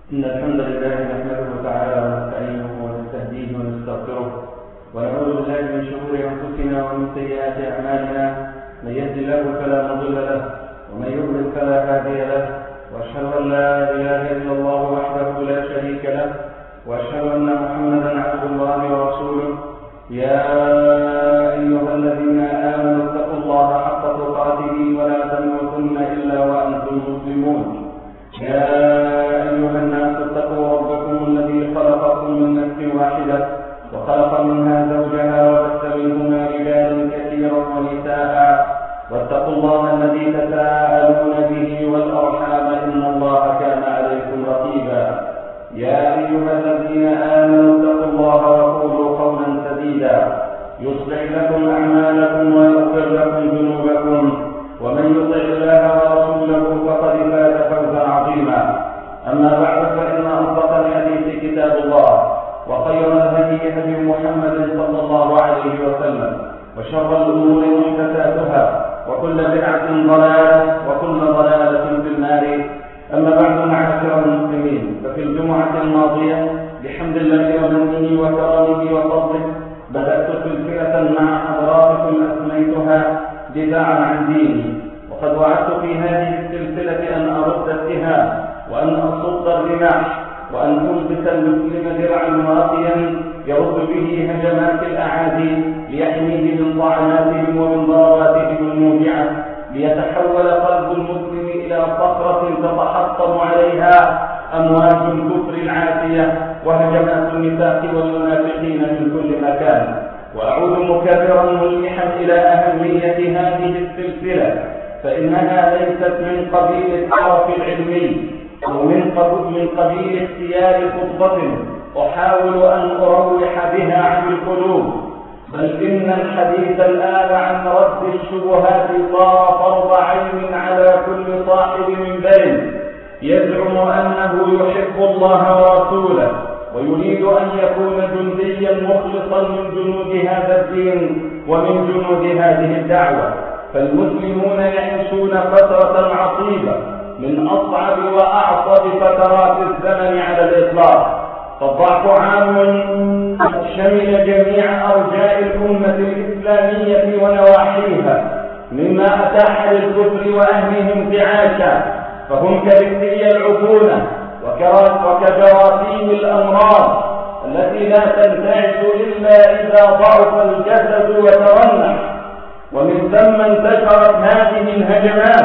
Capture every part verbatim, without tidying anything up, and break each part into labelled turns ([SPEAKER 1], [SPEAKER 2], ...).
[SPEAKER 1] إن الحمد لله نحمده تعالى ونستعينه ونستهديه ونستغفره ونعوذ بالله من شرور أنفسنا ومن سيئات أعمالنا. من يهد الله فلا مضل له ومن يضلل فلا هادي له، وأشهد أن لا إله إلا الله وحده لا شريك له، وأشهد أن محمدا عبد الله ورسوله. يا أيها الذين آمنوا اتقوا الله حق تقاته ولا تموتن إلا وأنتم مسلمون. يا أيها الناس اتقوا ربكم الذي خلقكم من نفس واحدة وخلق منها زوجها وبث منهما رجالا كثيرا ونساء، واتقوا الله الذي تساءلون به والأرحام إن الله كان عليكم رقيبا. يا أيها الذين آمنوا اتقوا الله وقولوا قولا سديدا يصلح لكم أعمالكم ويغفر لكم ذنوبكم، ومن يطع الله ورسوله فقد فاز فوزا عظيما. أما بعد، فإن أصدق الحديث كتاب الله، وخير الهدي هدي محمد صلى الله عليه وسلم، وشر الأمور محدثاتها، وكل بدعة ضلالة، وكل ضلالة في النار. أما بعد، معاشر المسلمين، ففي الجمعة الماضية بحمد الله ومنه وكرمه وفضله بدأت سلسلة مع حضراتكم أسميتها دفاعا عن ديني، وقد وعدت في هذه السلسلة أن أرد التهم وأن أصد الرماح وأن ألبس المسلم درعا واقيا يرد به هجمات الأعادي ليحميه من طعناتهم ومن ضرباتهم الموجعة، ليتحول قلب المسلم إلى صخرة تتحطم عليها أمواج الكفر العاتية وهجمات النفاق والمنافقين من كل مكان. وأعود مكررا ملمحا إلى أهمية هذه السلسلة، فإنها ليست من قبيل الطرف العلمي أو من قبيل اختيار خطبة أحاول أن أروح بها عن القلوب، بل إن الحديث الآن عن رد الشبهات صار فرض عين على كل صاحب منبر يزعم أنه يحب الله ورسوله ويريد أن يكون جنديا مخلصا من جنود هذا الدين ومن جنود هذه الدعوة. فالمسلمون يعيشون فترة عصيبة من أصعب وأعصب فترات الزمن على الإطلاق، فالضعف عام شمل جميع أرجاء الأمة الإسلامية ونواحيها، مما أتاح للكفر وأهله انتعاشا، فهم كبكتيريا العفونة وكجراثيم الأمراض التي لا تنتعش إلا إذا ضعف الجسد وترنح. ومن ثم انتشرت هذه الهجمات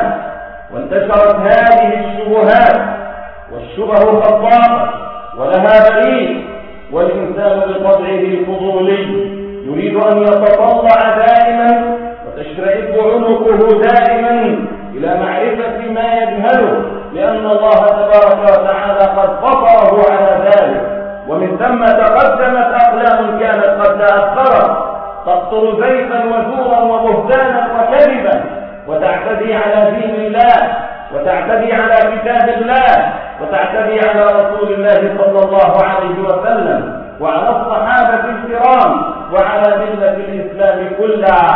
[SPEAKER 1] وانتشرت هذه الشبهات، والشبه خطاطة ولها بريد، والإنسان بطبعه الفضولي يريد أن يتطلع دائما وتشرئب عنقه دائما إلى معرفة ما يجهله، لأن الله تبارك وتعالى قد فطره على ذلك. ومن ثم تقدمت أقلام كانت قد تأخرت تقطر زيفا وزورا وبهتانا وكذبا، وتعتدي على دين الله، وتعتدي على كتاب الله، وتعتدي على رسول الله صلى الله عليه وسلم وعلى الصحابة الكرام وعلى ملة الإسلام كلها.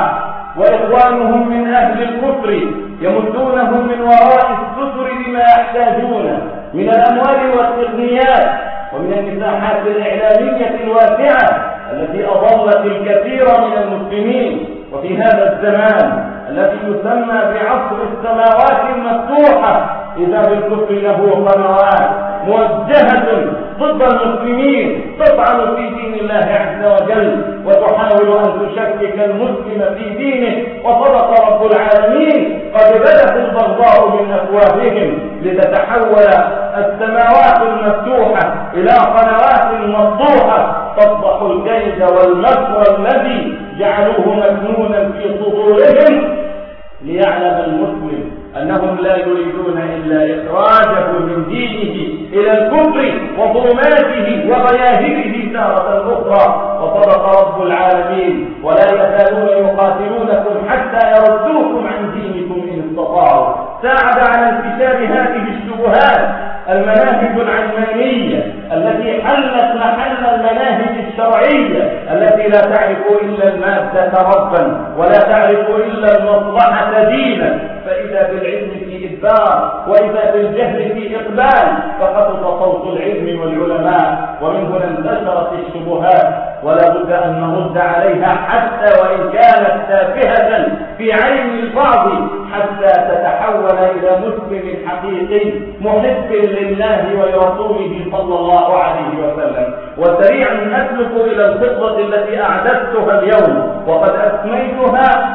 [SPEAKER 1] وإخوانهم من أهل الكفر يمدونهم من وراء الستر بما يحتاجون من الأموال والتقنيات ومن المساحات الإعلامية الواسعة التي أضلت الكثير من المسلمين. وفي هذا الزمان الذي يسمى بعصر السماوات المفتوحة، إذا بالكفر له قنوات موجهة ضد المسلمين تطعن في دين الله عز وجل وتحاول أن تشكك المسلم في دينه. وصدق رب العالمين: قد بدت البغضاء من أفواههم لتتحول السماوات المفتوحة إلى قنوات مفتوحة تفضح الكيد والمكر الذي جعلوه مكنونا في صدورهم، ليعلم المسلم أنهم لا يريدون إلا إخراجه من دينه إلى الكفر وظلماته وغياهبه تارة أخرى. وصدق رب العالمين: ولا يزالون يقاتلونكم حتى يردوكم عن دينكم إن استطاعوا. ساعد على انتشار هذه الشبهات المناهج العلمانية التي حلت محل المناهج الشرعية التي لا تعرف إلا المادة ربا ولا تعرف إلا المصلحة دينا، فإذا بالعلم في إدبار وإذا بالجهل في إقبال، فخطف صوت العلم والعلماء، ومن هنا انتشرت الشبهات، ولا بد أن نرد عليها حتى وإن كانت تافهة في عين البعض، حتى تتحول إلى مسلم حقيقي محب لله ولرسوله صلى الله عليه وسلم. وسريعا أسلك إلى الخطوة التي أعددتها اليوم، وقد أسميتها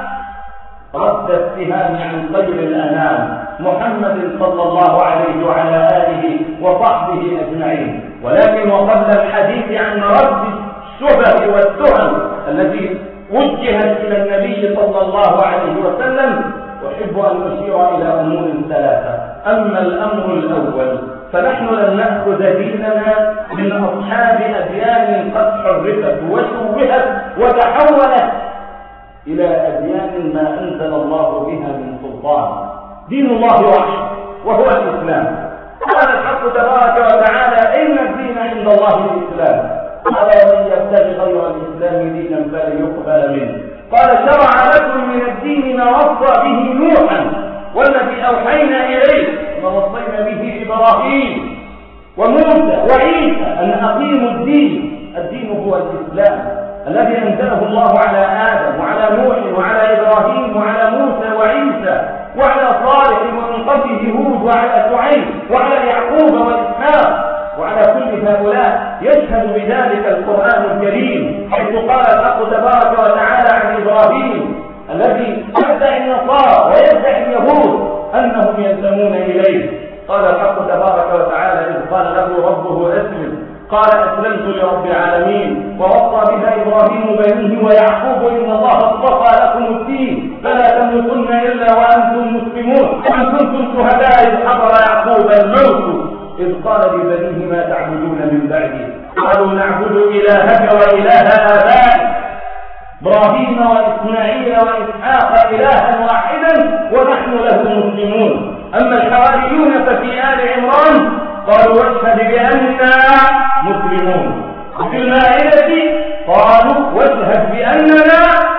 [SPEAKER 1] رد السهام عن خير الأنام محمد صلى الله عليه وعلى آله وصحبه أجمعين. ولكن وقبل الحديث عن رد الشبه والتهم التي وجهت إلى النبي صلى الله عليه وسلم، أحب أن أشير إلى أمور ثلاثة. أما الأمر الأول، فنحن لن نأخذ ديننا من أصحاب أديان قد حرفت وشوهت وتحولت إلى أديان ما أنزل الله بها من سلطان. دين الله واحد وهو الإسلام. قال الحق تبارك وتعالى: إن الدين عند الله الإسلام، قال: ومن يبتغي غير الإسلام دينا فلن يقبل منه. قال: شرع لكم من الدين ما وصى به نوحا والذي أوحينا إليه ما وصينا به إبراهيم وموسى وعيسى أن أقيموا الدين. الدين هو الإسلام الذي أنزله الله على آدم وعلى نوح وعلى إبراهيم وعلى موسى وعيسى وعلى صالح ومن قبله هود وعلى شعيب وعلى يعقوب وإسحاق وعلى كل هؤلاء. يشهد بذلك القرآن الكريم، حيث قال الحق تبارك وتعالى عن إبراهيم الذي يدعي النصارى ويدعي اليهود أنهم ينتمون إليه. قال الحق تبارك وتعالى: إذ قال له ربه أسلم، قال: أسلمت لرب العالمين. ووصى بها إبراهيم بنيه ويعقوب: إن الله اصطفى لكم الدين فلا تموتن إلا وأنتم مسلمون. وأن كنتم شهداء إذ حضر يعقوب الموت إذ قال لبنيه: ما تعبدون من بعدي؟ قالوا: نعبد إلهك وإله آبائك إبراهيم وإسماعيل وإسحاق إلها واحدا ونحن له مسلمون. أما الحواريون ففي آل عمران قالوا: واشهد بأننا مسلمون. وفي المائدة قالوا: واشهد بأننا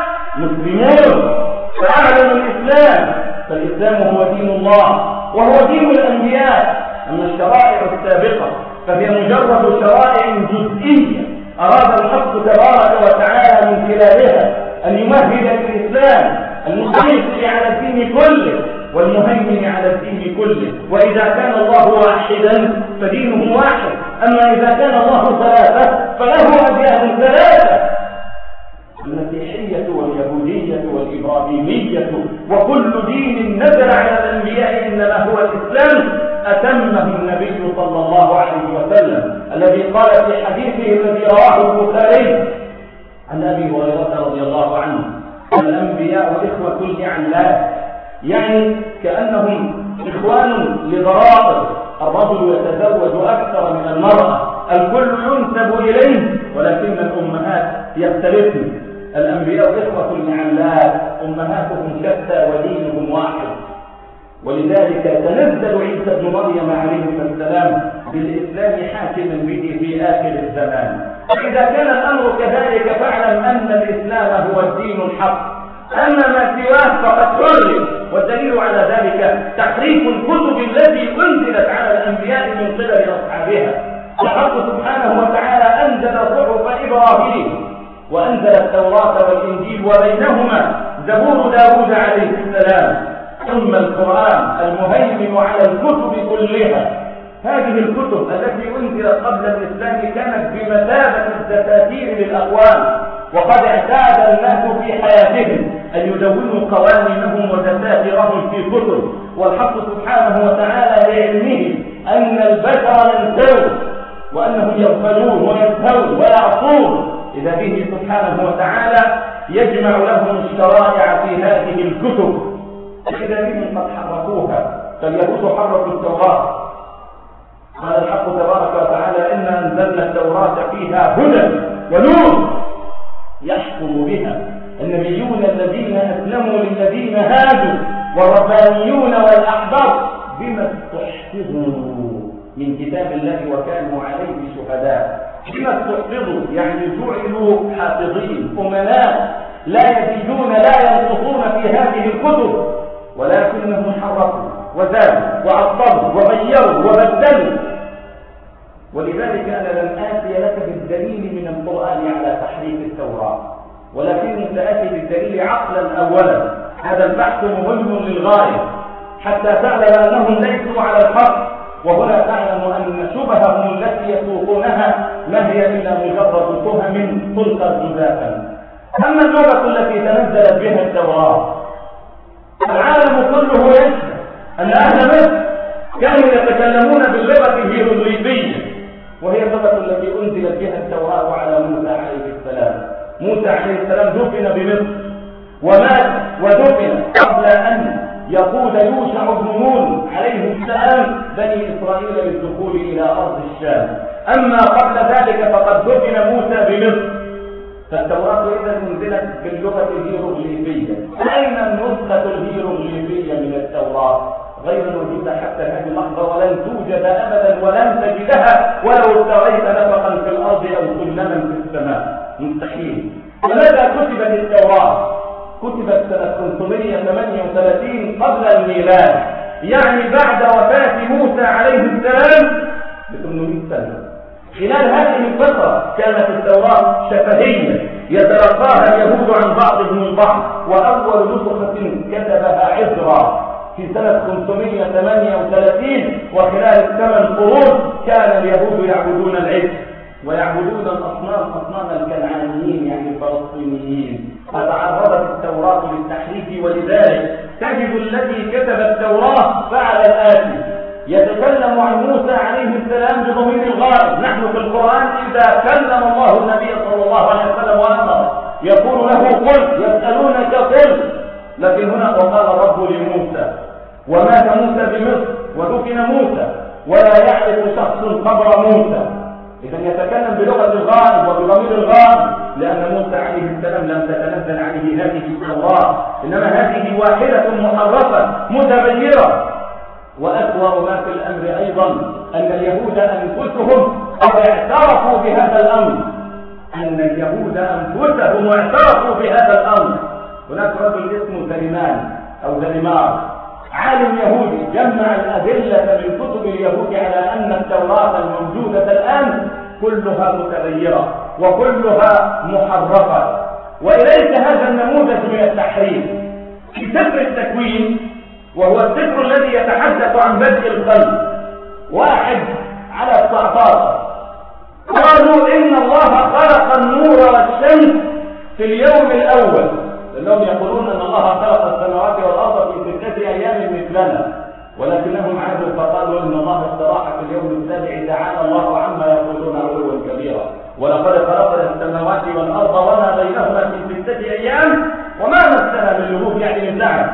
[SPEAKER 1] مسلمون. فأعلنوا الإسلام، فالإسلام هو دين الله وهو دين الأنبياء. أما الشرائع السابقة فهي مجرد شرائع جزئية أراد الحق تبارك وتعالى من خلالها أن يمهد الإسلام المسيطر على الدين كله والمهيمن على الدين كله. وإذا كان الله واحدا فدينه واحد، أما إذا كان الله ثلاثة فله أديان ثلاثة: المسيحية واليهودية والإبراهيمية، وكل دين نزل على الأنبياء إنما هو الإسلام أتمه النبي صلى الله عليه وسلم، الذي قال في حديثه الذي رواه البخاري عن أبي هريرة رضي الله عنه: الأنبياء إخوة لعلات، يعني كأنهم إخوان لضرائر. الرجل يتزوج أكثر من المرأة، الكل ينسب إليه ولكن الأمهات يختلفن. الأنبياء إخوة لعلات، أمهاتهم شتى ودينهم واحد. ولذلك تنزل عيسى بن مريم عليه السلام بالإسلام حاكما به في آخر الزمان. فإذا كان الأمر كذلك فاعلم أن الإسلام هو الدين الحق، أما ما سواه فقد حرم. والدليل على ذلك تحريف الكتب التي أنزلت على الأنبياء من قبل أصحابها. الحق سبحانه وتعالى أنزل صحف إبراهيم وأنزل التوراة والإنجيل وبينهما زبور داود عليه السلام، ثم القرآن المهيمن على الكتب كلها. هذه الكتب التي أنزلت قبل الإسلام كانت بمثابة الدساتير للأقوام، وقد اعتاد الناس في حياتهم أن يدونوا قوانينهم ودساتيرهم في كتب. والحق سبحانه وتعالى لعلمه أن البشر ينسون وأنهم يغفلون وينسون ويعصون، إذا به سبحانه وتعالى يجمع لهم الشرائع في هذه الكتب. إذا بهم قد حرفوها، فاليهود حرفوا التوراة. قال الحق تبارك وتعالى: إنا أنزلنا التوراة فيها هدى ونور يحكم بها النبيون الذين أسلموا للذين هادوا والربانيون والأحبار بما استحفظوا من كتاب الله وكانوا عليه شهداء. بما استحفظوا يعني جعلوا حافظين أمناء لا يزيدون لا ينقصون في هذه الكتب، ولكنهم حرفوا وزادوا وعطلوا وغيروا وبدلوا. ولذلك أنا لم آتي لك بالدليل من القرآن على تحريف التوراة، ولكني سآتي بالدليل عقلا أولا. هذا البحث مهم للغاية حتى تعلم أنهم ليسوا على الحق، وهنا تعلم أن شبههم التي يسوقونها ما هي إلا مجرد تهم تلقى جزافا. أما اللغة التي تنزلت بها التوراة، العالم كله يشهد أن أهل مصر كانوا يتكلمون باللغة الهيروغليفية، وهي اللغة التي أنزلت بها التوراة على موسى عليه السلام. موسى عليه السلام دفن بمصر ومات ودفن قبل أن يقود يوشع بن نون عليه السلام بني إسرائيل للدخول إلى أرض الشام. أما قبل ذلك فقد دفن موسى بمصر. فالتوراة إذا أنزلت باللغة الهيروغليفية. أين النسخة الهيروغليفية من التوراة؟ غير موجودة حتى هذه اللحظة، ولن توجد أبدا ولن تجدها ولو ابتغيت نفقا في الأرض أو سلما في السماء، مستحيل. فماذا كتبت التوراة؟ كتبت سنة خمسمائة وثمانية وثلاثين قبل الميلاد، يعني بعد وفاة موسى عليه السلام ب ثمانمائة سنة. خلال هذه الفترة كانت التوراة شفهية يتلقاها اليهود عن بعضهم البعض، وأول نسخة كتبها عزرا في سنة خمسمائة وثمانية وثلاثين. وخلال الثمان قرون كان اليهود يعبدون العجل ويعبدون الأصنام، أصنام الكنعانيين يعني الفلسطينيين. فتعرضت التوراة للتحريف، ولذلك تجد الذي كتب التوراة فعل الآتي: يتكلم عن موسى عليه السلام بضمير الغائب. نحن في القرآن إذا كلم الله النبي صلى الله عليه وسلم وأمر يقول له قل، يسألونك قل. لكن هنا وقال الرب لموسى، ومات موسى بمصر ودفن موسى ولا يعرف شخص قبر موسى. إذا يتكلم بلغة الغائب وبضمير الغائب، لأن موسى عليه السلام لم تتنزل عليه هذه التوراة، إنما هذه واحدة محرفة متغيرة. وأسوأ ما في الأمر أيضا أن اليهود أنفسهم قد اعترفوا بهذا الأمر، أن اليهود أنفسهم اعترفوا بهذا الأمر. هناك رجل اسمه زليمان أو زليمار، عالم يهودي، جمع الأدلة من كتب اليهود على أن التوراة الموجودة الآن كلها متغيرة وكلها محرفة. وإليس هذا النموذج من التحريف في سفر التكوين، وهو السفر الذي يتحدث عن بدء الخلق، واحد على تسعة عشر، قالوا إن الله خلق النور والشمس في اليوم الأول. لأنهم يقولون أن الله خلق السماوات والأرض في ستة أيام مثلنا، ولكنهم عادوا فقالوا إن الله استراح في اليوم السابع. تعالى الله عما يقولون علوا كبيرا. ولقد خلقنا السماوات والأرض وما بينهما في ستة أيام وما مسنا من لغوب يعني من زعل.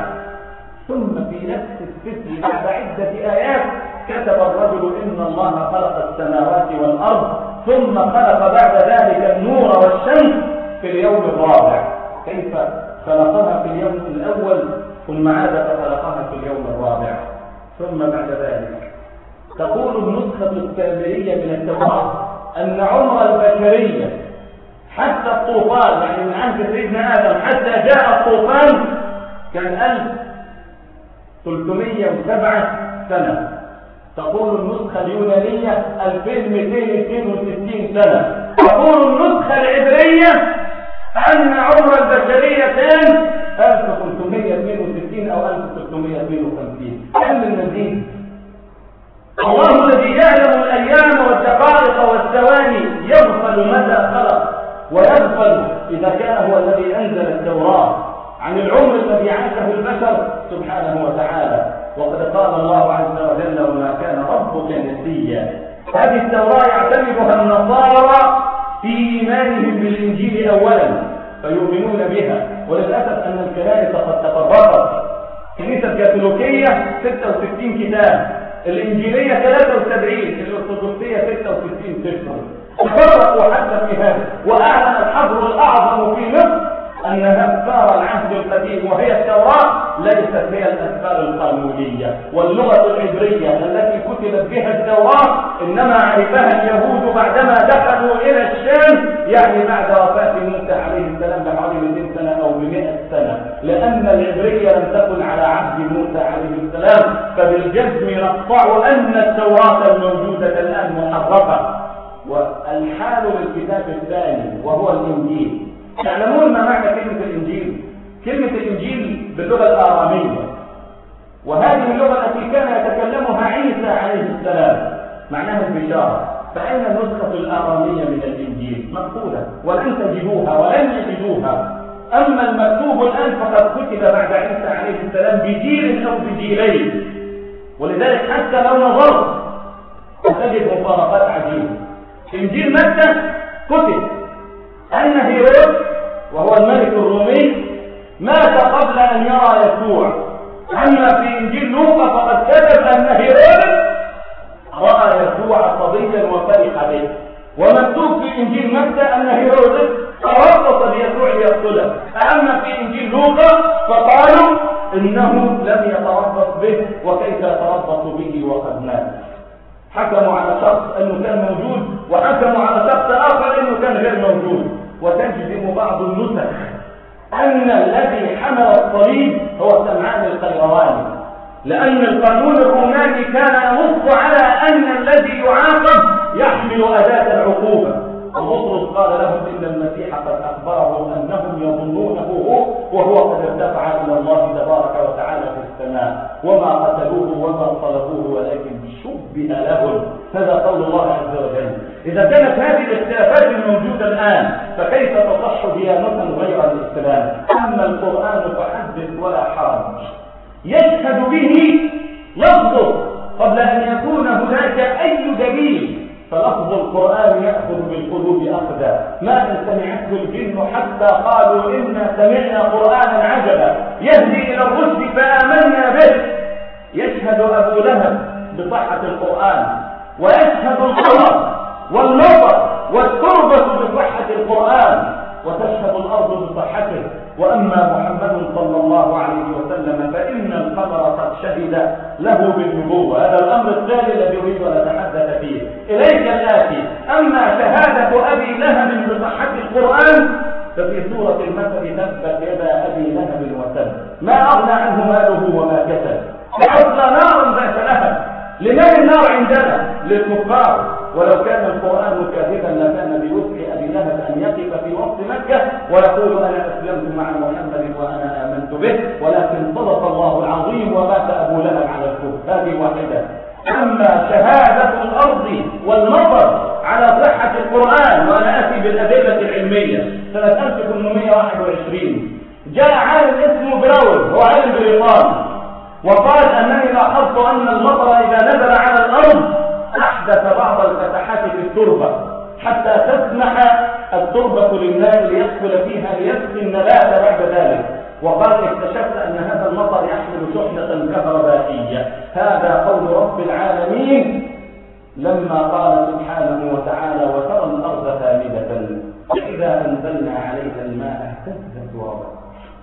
[SPEAKER 1] ثم في نفس السفر بعد عدة آيات كتب الرجل إن الله خلق السماوات والأرض ثم خلق بعد ذلك النور والشمس في اليوم الرابع. كيف خلقها في اليوم الأول ثم عاد فخلقها في اليوم الرابع؟ ثم بعد ذلك تقول النسخة التامرية من التوراة أن عمر البشرية حتى الطوفان، يعني من عهد سيدنا آدم حتى جاء الطوفان، كان ألف وثلاثمائة وسبعة سنة. تقول النسخة اليونانية ألفين ومئتين واثنين وستين سنة. تقول النسخة العبرية أن عمر البشرية كان ألف وخمسمائة واثنين وستين أو ألف وستمائة واثنين وخمسين. كم المزيد؟ الله الذي يعلم الأيام والدقائق والثواني يغفل متى خلق، ويغفل إذا كان هو الذي أنزل التوراة عن العمر الذي عاشه البشر سبحانه وتعالى. وقد قال الله عز وجل وما كان ربك نسيا. هذه التوراة يعتمدها النصارى في إيمانهم بالإنجيل أولا فيؤمنون بها، وللأسف أن الكنائس قد تفرقت. الكنيسة الكاثوليكية ستة وستين كتاب، الإنجيلية ثلاثة وسبعين، الأرثوذكسية ستة وستين سفر. تفرقوا حتى في هذا. وأعلن الحبر الأعظم في مصر أن أسفار العهد القديم وهي التوراة ليست هي الأسفار القانونية، واللغة العبرية التي كتبت بها التوراة إنما عرفها اليهود بعدما دخلوا إلى الشام، يعني بعد وفاة موسى عليه السلام بحوالي مئتين سنة أو بمئة سنة، لأن العبرية لم تكن على عهد موسى عليه السلام. فبالجزم نقطع أن التوراة الموجودة الآن محرفة. والحال للكتاب الثاني وهو الإنجيل. تعلمون ما معنى كلمة الإنجيل؟ كلمة الإنجيل باللغة الآرامية، وهذه اللغة التي كان يتكلمها عيسى عليه السلام، معناها البشارة. فأين النسخة الآرامية من الإنجيل؟ مفقودة ولن تجدوها ولن يجدوها. أما المكتوب الآن فقد كتب بعد عيسى عليه السلام بجيل أو بجيلين، ولذلك حتى لو نظرت تجد مفارقات عجيبة. إنجيل متى كتب أن هيرود وهو الملك الرومي مات قبل أن يرى يسوع. أما في إنجيل لوقا فقد كتب أن هيرود رأى يسوع صبيا وفرح به. ومكتوب في إنجيل متى أن هيرود تربص بيسوع ليقتله. أما في إنجيل لوقا فقالوا إنه لم يتربص به، وكيف يتربص به وقد مات. حكموا على شخص أنه كان موجود، وحكموا على شخص آخر أنه كان غير موجود. وتجزم بعض النسخ أن الذي حمل الصليب هو سمعان القيرواني، لأن القانون الروماني كان ينص على أن الذي يعاقب يحمل أداة العقوبة. وبطرس قال لهم إن المسيح قد أخبرهم أنهم يظنونه هو، وهو قد ارتفع إلى الله تبارك وتعالى في السماء، وما قتلوه وما صلبوه ولكن شبه لهم. هذا قول الله عز وجل. إذا كانت هذه الاختلافات الموجودة الآن فكيف تصح ديانة غير الإسلام؟ أما القرآن فحدث ولا حرج، يشهد به لفظه قبل أن يكون هناك أي دليل. فلفظ القرآن يأخذ بالقلوب أخذا، ما أن سمعته الجن حتى قالوا إنا سمعنا قرآنا عجبا يهدي إلى الرشد فآمنا به. يشهد أبو لهب بصحة القرآن، ويشهد القمر والنظر والتربة بصحة القرآن، وتشهد الأرض بصحته. وأما محمد صلى الله عليه وسلم فإن القمر قد شهد له بالنبوة. هذا الأمر الثاني الذي أريد أن أتحدث فيه. إليك الآتي. أما شهادة أبي لهب بصحة القرآن ففي سورة المثل تبت يدا أبي لهب وتب ما أغنى عنه ماله وما كسب سيصلى نارا ذات لهب. لمن النار عندنا؟ للكفار. ولو كان القرآن كاذبا لكان بوسع أبي لهب أن يقف في وسط مكة ويقول أنا أسلمت مع محمد وأنا آمنت به، ولكن صدق الله العظيم ومات أبو لهب على الكفر. هذه واحدة. أما شهادة الأرض والنظر على صحة القرآن، وأنا أتي بالأدلة العلمية. سنة ألف وثمانمائة وواحد وعشرين جاء عالم اسمه براون، هو عالم بريطاني، وقال أنني لاحظت أن المطر إذا نزل على الأرض أحدث بعض الفتحات في التربة حتى تسمح التربة للماء ليدخل فيها ليسقي النبات بعد ذلك. وقال اكتشفت أن هذا المطر يحمل شحنة كهربائية. هذا قول رب العالمين لما قال سبحانه وتعالى وترى الأرض هامدة فإذا أنزلنا عليها الماء اهتزت وربت.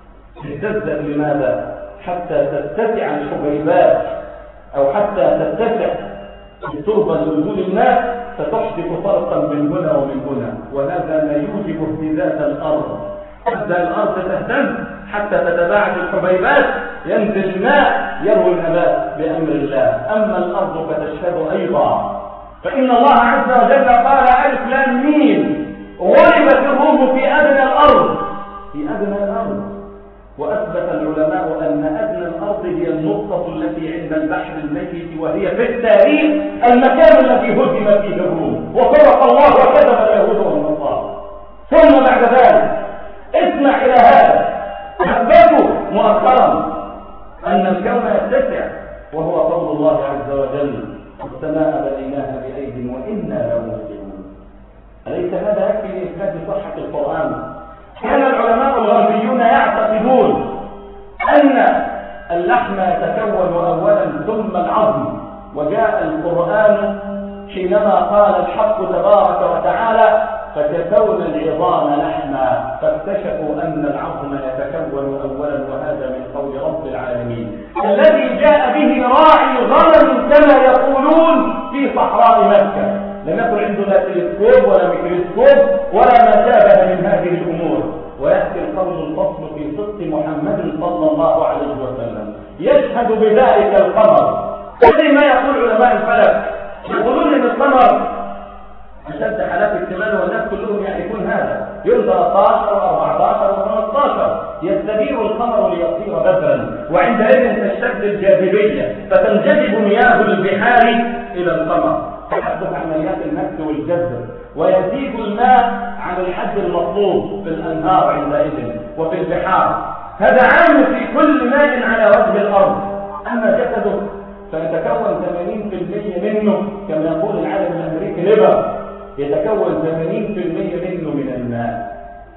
[SPEAKER 1] اهتزت لماذا؟ حتى تتسع الحبيبات أو حتى تتسع التربة لنزول الماء، فتحدث فرقا من هنا ومن هنا، وهذا ما يوجب اهتزاز الأرض. تبدأ الأرض تهتز حتى تتباعد الحبيبات، ينزل الماء يروي النبات بأمر الله. أما الأرض فتشهد أيضا. فإن الله عز وجل قال ألف لام ميم غلبت الروم في أدنى الأرض، في أدنى الأرض. وأثبت العلماء أن أدنى الأرض هي النقطة التي عند البحر الميت، وهي في التاريخ المكان الذي هدم فيه الروم وصدق الله وكذب اليهود والنصارى. ثم بعد ذلك اسمع إلى هذا، أثبتوا مؤخرا أن الكون يتسع، وهو قول الله عز وجل السماء بنيناها بأيد وإنا لموسعون. أليس هذا يكفي لإثبات صحة القرآن؟ كان العلماء الغربيون يعتقدون أن اللحم يتكون أولا ثم العظم، وجاء القرآن حينما قال الحق تبارك وتعالى
[SPEAKER 2] فكسونا العظام لحما فاكتشفوا أن العظم يتكون أولا، وهذا من قول رب العالمين الذي جاء به راعي غنم كما يقولون في صحراء مكة. لم يكن عنده لا تلسكوب ولا ميكروسكوب ولا ما شابه من هذه الأمور. ويأتي القول الفصل في صدق محمد صلى الله عليه وسلم يشهد بذلك القمر. زي ما يقول علماء الفلك، يقولون ان القمر اشد حالات اكتمال والناس كلهم يعرفون هذا، يوم ثلاثة عشر وأربعة عشر وخمسة عشر يستدير القمر ليصير بدرا، وعندئذ تشتد الجاذبيه فتنجذب مياه البحار الى القمر، تحدث عمليات المد والجذب، ويزيد الماء عن الحد المطلوب في الانهار عندئذ وفي البحار. هذا عام في كل ماء على وجه الارض. اما جسده فيتكون ثمانين بالمئة منه كما يقول العالم الامريكي ليبر، يتكون ثمانين بالمئة منه من الماء.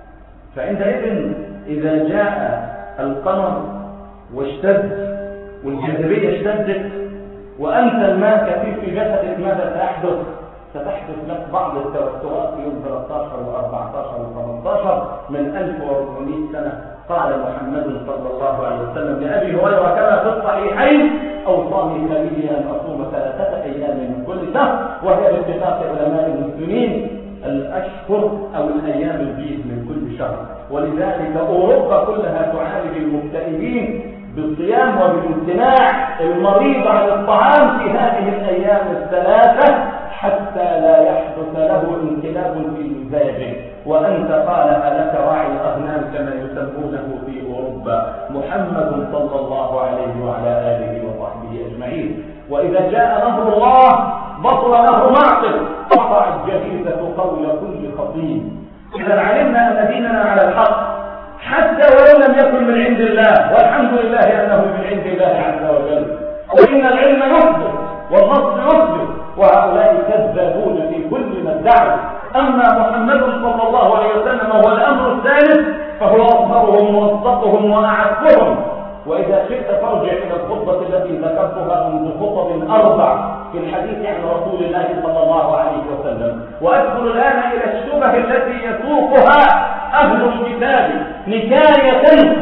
[SPEAKER 2] فعندئذ اذا جاء القمر واشتد والجاذبيه اشتدت وانت الماء كثير في جسدك، ماذا سيحدث؟ ستحدث لك بعض التوترات في يوم ثلاثة عشر وأربعة عشر وخمسة عشر من ألف وأربعمائة سنة. قال محمد صلى الله عليه وسلم لأبي هريرة كما في الصحيحين أوصاني خليلي أن أصوم ثلاثة أيام من كل شهر، وهي باتفاق علماء المسلمين الأشهر أو الأيام البيض من كل شهر. ولذلك أوروبا كلها تعالج المكتئبين بالصيام وبالامتناع المريض عن الطعام في هذه الأيام الثلاثة حتى لا يحدث له انقلاب في مزاجه. وأنت قال ألك راعي الأغنام كما يسمونه في أوروبا محمد صلى الله عليه وعلى آله وصحبه أجمعين. وإذا جاء نهر الله بطل نهر معقل، قطع الجريدة قول كل خطيب. إذا علمنا أن ديننا على الحق حتى ولو لم يكن من عند الله، والحمد لله أنه من عند الله عز وجل، وإن العلم يثبت والنص يثبت، وهؤلاء كذابون في كل ما ادعوا. أما محمد صلى الله عليه وسلم هو الأمر الثالث فهو أصغرهم وأصدقهم وأعفهم. وإذا شئت فارجع إلى الخطبة التي ذكرتها منذ خطب أربع في الحديث عن رسول الله صلى الله عليه وسلم، وأدخل الآن إلى الشبه التي يسوقها أهل الكتاب نكاية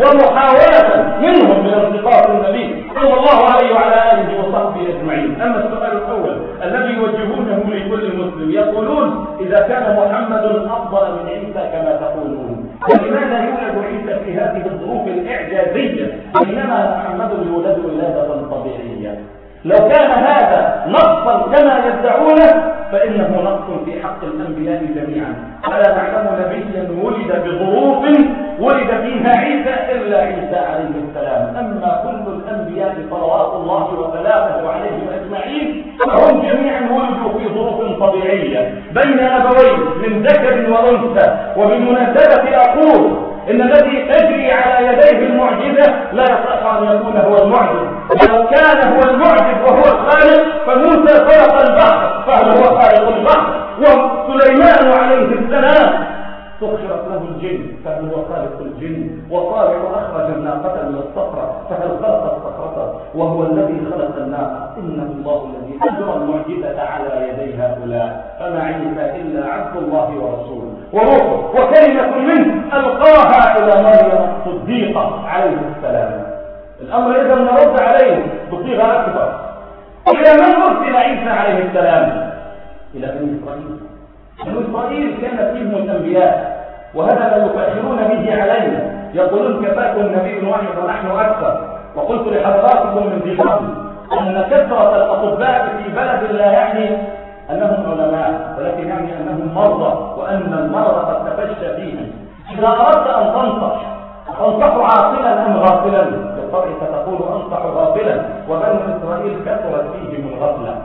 [SPEAKER 2] ومحاولة منهم من انتقاص النبي صلى الله عليه وعلى آله وصحبه أجمعين. أما السؤال الأول الذي يوجهونه لكل مسلم، يقولون إذا كان محمد أفضل من عيسى كما تقولون، ولماذا يولد عيسى في هذه الظروف الإعجازية بينما محمد يولد ولادة طبيعية؟ لو كان هذا نقصا كما يدعونه فإنه نقص في حق الأنبياء جميعا، ولا نعلم نبيا ولد بظروف ولد فيها عيسى إلا عيسى عليه السلام. أما كل الأنبياء صلوات الله وسلامه عليهم أجمعين فهم جميعا ولدوا في ظروف طبيعية بين أبوين من ذكر وأنثى. وبالمناسبة أقول إن الذي تجري على يديه المعجزة لا يصح أن يكون هو المعجز. لو كان هو المعجز وهو الخالق فموسى خلق البحر فهل هو خالق البحر؟ وسليمان عليه السلام سخرت له الجن فهل هو خالق الجن؟ وصالح أخرج الناقة من الصخرة فهل خلق الصخرة؟ وهو الذي خلق الناقة. إنه الله الذي أجرى المعجزة على يدي هؤلاء، فما عيسى إلا عبد الله ورسوله وروحه وكلمة منه ألقاها إلى مريم الصديقة عليه السلام. الأمر إذا نرد عليه بصيغة أكبر. إلى من أرسل عيسى عليه السلام؟ إلى بني إسرائيل. بني إسرائيل كان فيهم الأنبياء، وهذا ما يفاخرون به علينا، يقولون كفاكم نبي واحد ونحن أكثر. وقلت لحضراتكم من ذي قبل أن كثرة الأطباء في بلد لا يعني أنهم علماء، ولكن يعني أنهم مرضى، وأن المرض قد تفشى فيهم. إذا أردت أن تنصح تنصح عاقلا أم غافلا؟ بالطبع ستقول أنصح غافلا. وبنو إسرائيل كثرت فيهم الغفلة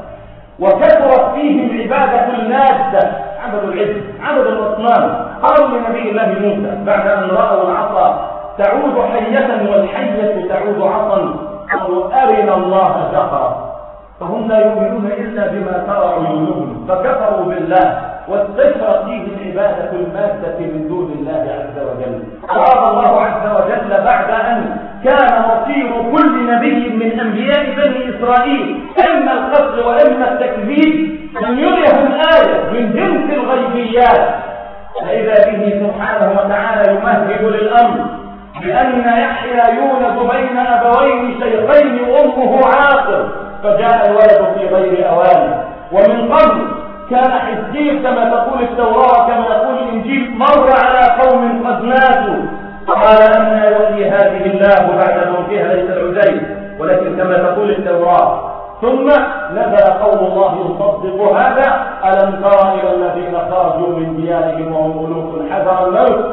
[SPEAKER 2] وكثرت فيهم عبادة النادة، عبدوا العز، عبدوا الأصنام. قالوا لنبي الله موسى بعد أن رأوا العصا تعود حية والحية تعود عصا قالوا أرنا الله جهرا، فهم لا يؤمنون إلا بما ترى عيونهم فكفروا بالله واستشرت فيهم عبادة المادة من دون الله عز وجل. قال الله عز وجل بعد أن كان مصير كل نبي من أنبياء بني إسرائيل إما القتل وإما التكذيب، أن يريهم آية من جنس الغيبيات فإذا به سبحانه وتعالى يمهد للأمر بأن يحيى يولد بين أبوين شيخين وأمه عاقر، فجاء الولد في غير أوانه. ومن قبل كان حزقيل كما تقول التوراة كما يقول الإنجيل مر على قوم قد ماتوا، قال أن يحيي هذه الله بعد موتها، ليس العزيز ولكن كما تقول التوراة. ثم نزل قول الله يصدق هذا: ألم تر إلى الذين خرجوا من ديارهم وهم ألوف حذر الموت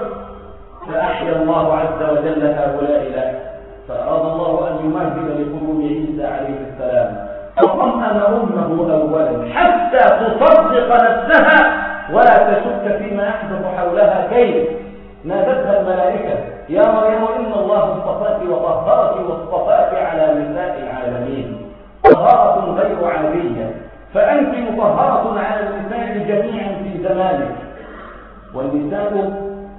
[SPEAKER 2] فأحيا الله عز وجل هؤلاء له. فأراد الله أن يمهد لقلوب عيسى عليه السلام فطمأن أمه أولا حتى تصدق نفسها ولا تشك فيما يحدث حولها. كيف؟ نادتها الملائكة: يا مريم إن الله اصطفاك وطهرك واصطفاك على نساء العالمين، طهارة غير عادية، فأنت مطهرة على النساء جميعا في زمانك. والنساء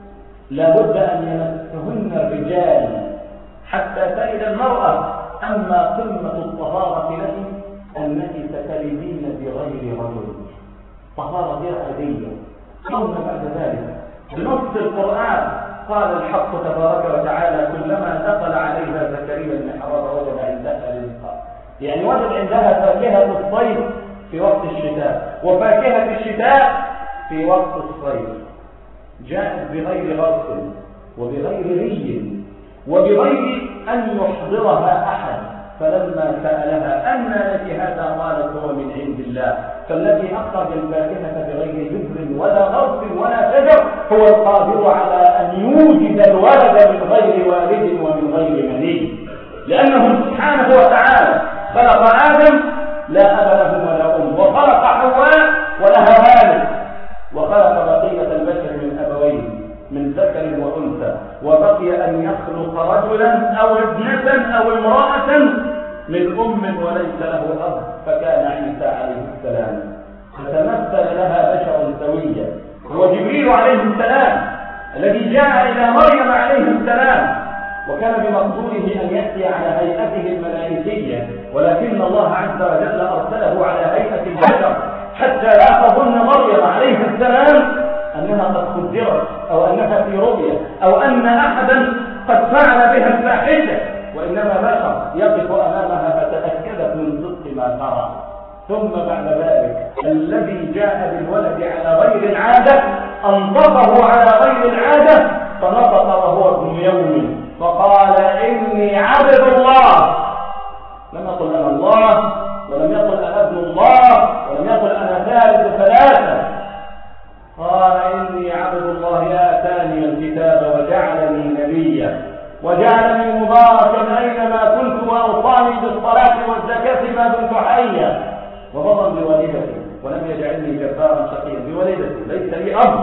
[SPEAKER 2] لابد أن يمسهن الرجال حتى تلد المرأة، أما قمة الطهارة لك أنك ستلدين بغير رجل، طهارة غير عادية. ثم بعد ذلك بنص القرآن قال الحق تبارك وتعالى: كلما دخل عليها زكريا المحراب وجد عندها رزقا، يعني وجد عندها فاكهة الصيف في وقت الشتاء وفاكهة الشتاء في وقت الصيف. جاءت بغير غرس وبغير ري وبغير أن يحضرها أحد، فلما سألها: أنى لك هذا؟ قالت: هو من عند الله. فالذي أخرج الفاكهة بغير جذر ولا غرس ولا شجر هو القادر على أن يوجد الولد من غير والد ومن غير مني، لأنه سبحانه وتعالى خلق آدم لا أب له ولا أم، وخلق حواء ولها والد، وخلق بقية البشر من أبوين من ذكر وأنثى، وبقي أن يخلق رجلا أو ابنة أو امرأة من أم وليس له أب، فكان عيسى عليه السلام فتمثل لها بشر سويا. هو جبريل عليه السلام الذي جاء إلى مريم عليه السلام، وكان بمقدوره أن يأتي على هيئته الملائكية، ولكن الله عز وجل أرسله على هيئة البشر حتى لا تظن مريم عليه السلام أنها قد خدرت أو أنها في رؤيا أو أن أحدا قد فعل بها الفاحشة، وإنما بشر يقف أمامها فتأكدت من صدق ما ترى. ثم بعد ذلك الذي جاء بالولد على غير العادة أنطقه على غير العادة، فنطق وهو ابن يوم فقال: إني عبد الله. لم يقل أنا الله، ولم يقل أنا ابن الله، ولم يقل أنا ثالث ثلاثة، قال: إني عبد الله آتاني الكتاب وجعلني نبيا وجعلني مباركا أينما كنت وأوصاني بالصلاة والزكاة ما دمت حيا وبرا بوالدتي ولم يجعلني جبارا شقيا. بوالدتي ليس لي أب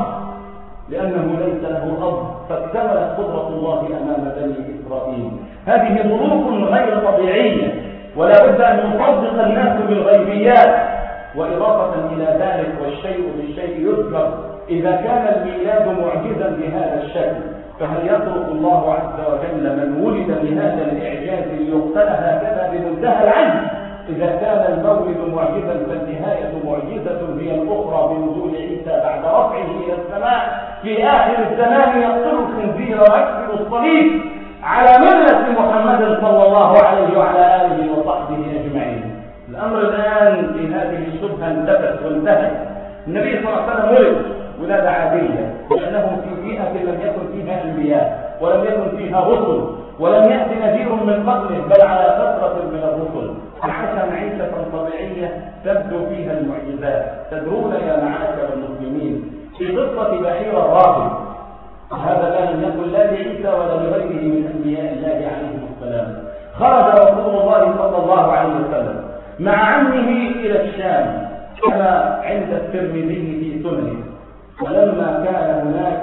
[SPEAKER 2] لأنه ليس له أب، فاكتملت قدرة الله أمام بني إسرائيل. هذه ظروف غير طبيعية، ولا بد أن يصدق الناس بالغيبيات. وإضافة إلى ذلك والشيء بالشيء يذكر، إذا كان الميلاد معجزا بهذا الشكل فهل يترك الله عز وجل من ولد بهذا الإعجاز ليقتل هكذا بمنتهى العجز؟ إذا كان المولد معجزا فالنهاية معجزة هي الأخرى بنزول عيسى بعد رفعه إلى السماء في آخر الزمان يقتل الخنزير ويكسر الصليب على ملة محمد صلى الله عليه وعلى آله وصحبه أجمعين. الأمر الآن في هذه الشبهة انتهت وانتهت. النبي صلى الله عليه وسلم ولد ولادة عادية، لأنه في بيئة لم يكن فيها أنبياء ولم يكن فيها رسل ولم يأتي نذير من قبله، بل على فترة من الرسل، عاش معيشة طبيعية تبدو فيها المعجزات. تدرون يا معاشر المسلمين في قصة بحير الراهب، هذا كان يقول لا لعيسى ولا لغيره من أنبياء الله عليه السلام. خرج رسول الله صلى الله عليه وسلم مع عمه إلى الشام كما عند الترمذي في سننه، ولما كان هناك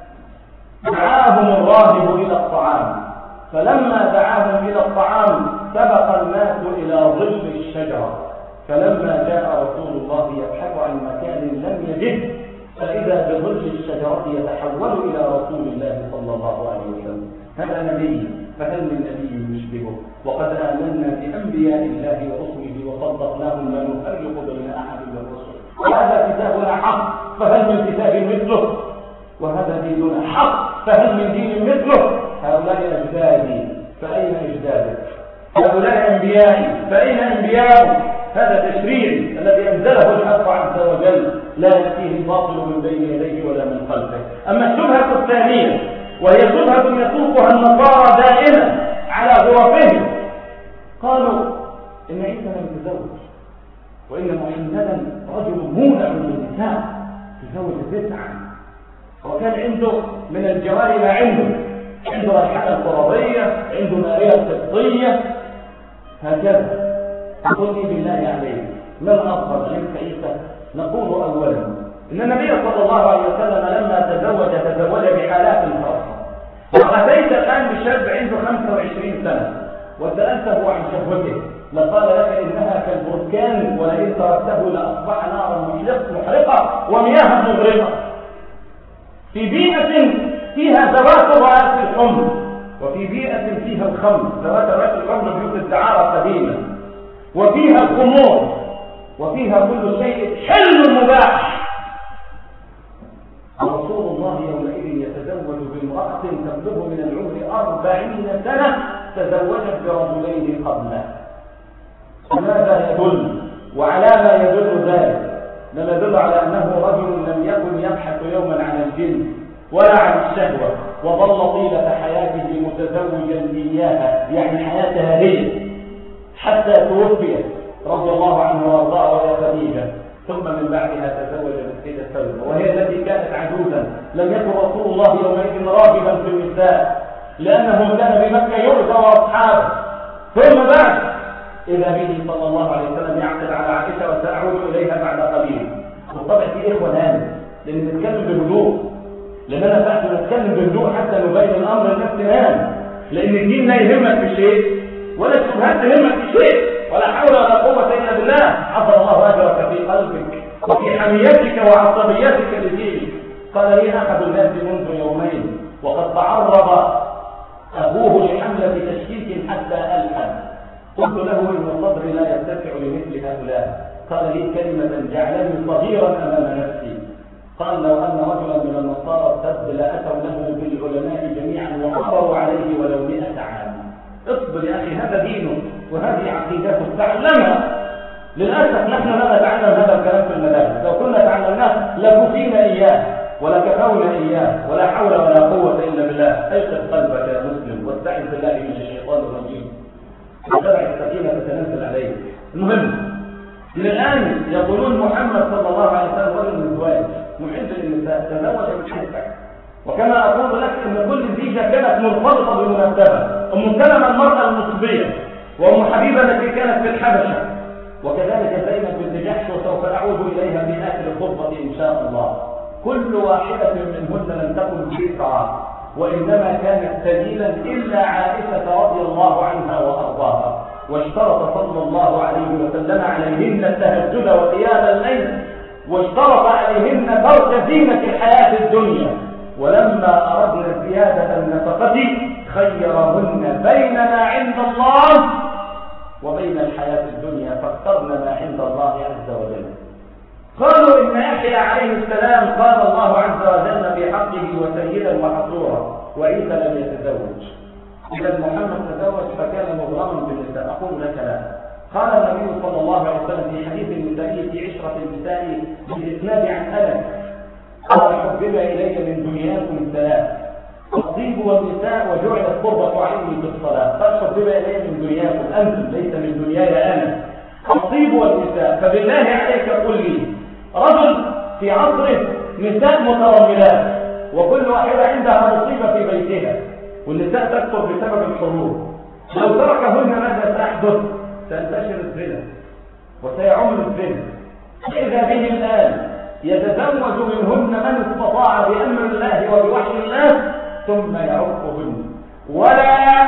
[SPEAKER 2] دعاهم الراهب إلى الطعام، فلما دعاهم إلى الطعام سبق الناس إلى ظل الشجرة، فلما جاء رسول الله يبحث عن مكان لم يجد فإذا بظل الشجرة يتحول إلى رسول الله صلى الله عليه وسلم. هذا نبي، فهل من نبي يشبهه؟ وقد آمنا بأنبياء الله ورسله وصدقناهم لا نفرق بين أحد من الرسل، وهذا كتابنا حق، فهل من كتاب مثله؟ وهذا ديننا حق، فهل من دين مثله؟ هؤلاء أجدادي فأين أجدادك؟ هؤلاء أنبيائي فأين أنبياؤك؟ هذا تشريعي الذي أنزله الحق عز وجل، لا يأتيه الباطل من بين يديه ولا من خلفه. أما الشبهة الثانية وهي شبهة يسوقها النصارى دائما على غرفهم، قالوا إن عيسى لم يتزوج، وإن محمدا رجل مولع للنساء تزوج تسعة، وكان عنده من الجواري ما عنده، عنده الحالة القرضية، عنده مارية القبطية، هكذا. قل لي بالله عليك من أفضل منك عيسى؟ نقول أولا إن النبي صلى الله عليه وسلم لما تزوج تزوج بحالات خاصة. وأتيت الآن بشاب عنده خمسة وعشرين سنة وسألته عن شهوته لقال لك إنها كالبركان ولئن تركته لأصبح نارا محرقة ومياه مغرقة. في بيئة فيها ذوات رؤاس الحمر، وفي بيئة فيها الخمر، ذوات رؤاس الحمر بيوت الدعارة قديما، وفيها الخمور، وفيها كل شيء حل مباح. رسول الله يومئذ يتزوج بامرأة تبلغ من العمر أربعين سنة تزوجت برجلين قبله. ماذا يدل؟ وعلى ما يدل ذلك؟ لم يدل على أنه رجل لم يكن يبحث يوما عن الجنس ولا عن الشهوة، وظل طيلة حياته متزوجا إياها، يعني حياتها هي، حتى توفيت رضي الله عنه وارضاها وهي خديجة، ثم من بعدها تزوج بالسيدة سلمى وهي التي كانت عجوزا. لم يكن رسول الله يومئذ راغبا في النساء لأنه كان بمكة يؤذى وأصحابه. ثم بعد إذا به صلى الله عليه وسلم يعقد على عائشة وسأعود إليها بعد قليل. بالطبع في إخوة نام لأن نتكلم بهدوء، لأننا بعد نتكلم بهدوء حتى نبين الأمر الناس تنام، لأن الدين لا يهمك بشيء ولا الشبهات تهمك بشيء، ولا حول ولا قوة إلا بالله. حفظ الله أجرك في قلبك وفي حميتك وعصبيتك لدينك. قال لي أحد الناس منذ يومين وقد تعرض أبوه لحملة تشكيك حتى ألحد، قلت له إن صدري لا يتسع لمثل هؤلاء. قال لي كلمة جعلني صغيرا أمام نفسي، قال لو أن رجلا من النصارى ارتد لأتوا له بالعلماء جميعا وعبروا عليه ولو مئة عام. اصبر يا أخي، هذا دينه وهذه عقيدته، تعلمها. للأسف نحن لا نتعلم هذا الكلام في المدارس، لو كنا تعلمناه لكفينا إياه ولكفونا إياه، ولا حول ولا قوة إلا بالله. أيقظ قلبك يا مسلم واستعذ بالله من الشيطان الرجيم وتبع السكينة تتنزل عليه. المهم الآن يقولون محمد صلى الله عليه وسلم رجل متزوج محب للنساء تزوج بالحسة، وكما أقول لك أن كل زيجة كانت مرتبطة بالمناسبة. أم سلمة المرأة المصبية، وأم حبيبة التي كانت في الحبشة، وكذلك زينب بنت جحش، وسوف أعود إليها في آخر الخطبة إن شاء الله. كل واحدة منهن لم تكن بكرا، وإنما كانت سبيلا إلا عائشة رضي الله عنها وأرضاها، واشترط صلى الله عليه وسلم عليهن التهجد وقيام الليل، واشترط عليهن ترك زينة الحياة الدنيا. ولما أردنا زيادة النفقة خيرهن بين ما عند الله وبين الحياة الدنيا، فاخترنا ما عند الله عز وجل. قالوا إن يحيى عليه السلام قال الله عز وجل في حقه وسيدا وحصورا، وعيسى لم يتزوج. إذا محمد تزوج فكان مغرما بالنساء. أقول لك لا. قال النبي صلى الله عليه وسلم في حديث النسائي في عشرة النساء بالإسناد عن أنس قال حبب إلي من دنياكم ثلاث: الطيب والنساء وجعلت قرة عيني في الصلاة. قال حبب إلي من دنياكم أنتم، ليس من دنياي أنا. الطيب والنساء، فبالله عليك قل لي رجل في عصره نساء مترملات وكل واحدة عندها مصيبة في بيتها، والنساء تكثر بسبب الحروب، لو تركهن ماذا سيحدث؟ سينتشر الزنا وسيعم الزنا. إذا به الآن يتزوج منهن من استطاع بأمر الله وبوحي الله، ثم يعرفهن ولا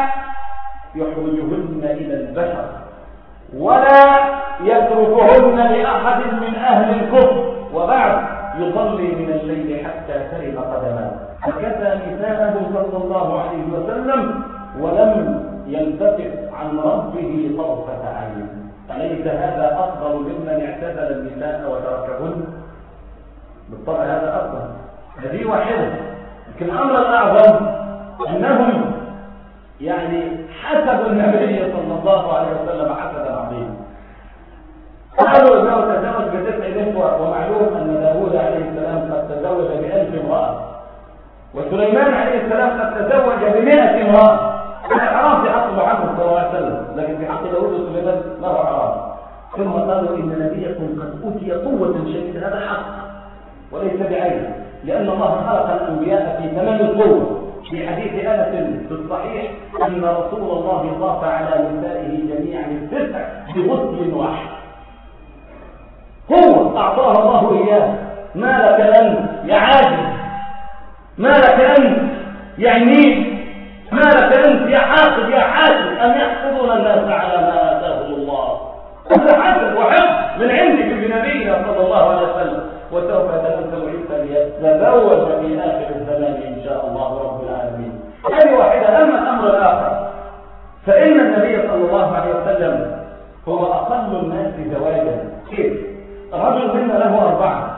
[SPEAKER 2] يحوجهن إلى البشر ولا يتركهن لأحد من أهل الكفر، وبعد يصلي من الليل حتى ترم قدماه. هكذا نساءه صلى الله عليه وسلم، ولم يلتفت عن ربه طرفة عين. أليس هذا أفضل ممن اعتزل النساء وتركهن؟ بالطبع هذا أفضل. هذه واحدة. لكن الأمر الأعظم أنهم يعني حسبوا النبي صلى الله عليه وسلم حسدا عظيما. قالوا انه تزوج بتسع نسوة، ومعلوم ان داوود عليه السلام قد تزوج بألف امرأة، وسليمان عليه السلام قد تزوج بمئة امرأة. هذا حرام في حق محمد صلى الله عليه وسلم، لكن في حق داوود وسليمان ما هو حرام. ثم قالوا ان نبيكم قد اوتي قوة شديدة، هذا حق وليس بعيب، لان الله خلق الانبياء في تمام القوة. في حديث انس في الصحيح ان رسول الله طاف على نسائه جميعا التسع بغسل واحد، هو اعطاه الله اياه. ما لك انت يا عاجز، ما لك انت يا عنيد، ما لك انت يا حاسد يا حاسد ان يحسدون الناس على ما اتاهم الله. هذا حسد وحب من عندك بنبينا صلى الله عليه وسلم. وسوف يتنزل عيسى ليتزوج في اخر الزمان ان شاء الله رب العالمين. هذه واحده. اما الامر الاخر فان النبي صلى الله عليه وسلم هو اقل الناس زواجا. كيف؟ رجل منا له اربعه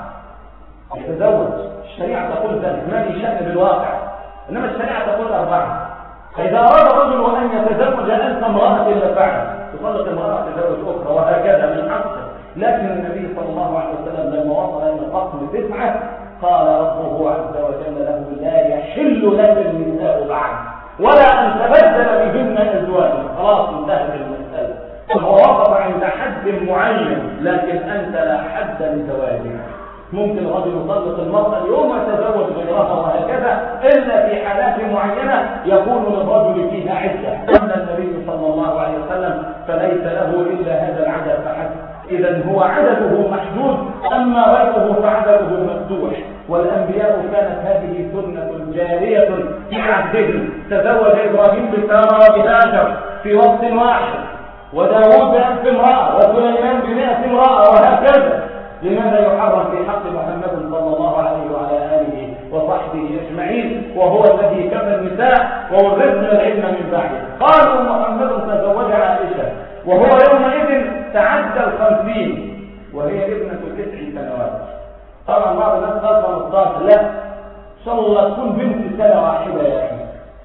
[SPEAKER 2] يتزوج، الشريعه تقول ذلك، ما لي شأن بالواقع، انما الشريعه تقول اربعه. فاذا اراد الرجل ان يتزوج الف امراه لفعل، تطلق المراه تزوج اخرى وهكذا من حقه. لكن النبي صلى الله عليه وسلم لما وصل الى القسم تسعه قال ربه عز وجل له لا يحل لك النساء بعد ولا ان تبدل بهن ازواجا. خلاص انتهت المساله. هو وقف عند حد معين، لكن انت لا حد لزواجها. ممكن الرجل يطلق المرأة اليوم ويتزوج غيرها وهكذا، إلا في حالات معينة يكون للرجل فيها عدة. أما النبي صلى الله عليه وسلم فليس له إلا هذا العدد فحسب. إذا هو عدده محدود، أما غيره فعدده مفتوح. والأنبياء كانت هذه سنة جارية في عهدهم. تزوج إبراهيم بسارة بهاجر في وقت واحد، وداود بألف امرأة، وسليمان بمئة امرأة وهكذا. لماذا يحرم في حق محمد صلى الله عليه وعلى آله وصحبه أجمعين وهو الذي كفى النساء وورثنا العلم من بعده؟ قالوا محمد تزوج عائشة وهو يومئذ تعدى الخمسين وهي ابنة تسع سنوات. طبعا بعض الناس قال خمسطاشر، لا ان شاء الله تكون بنت سنة واحدة يا أخي.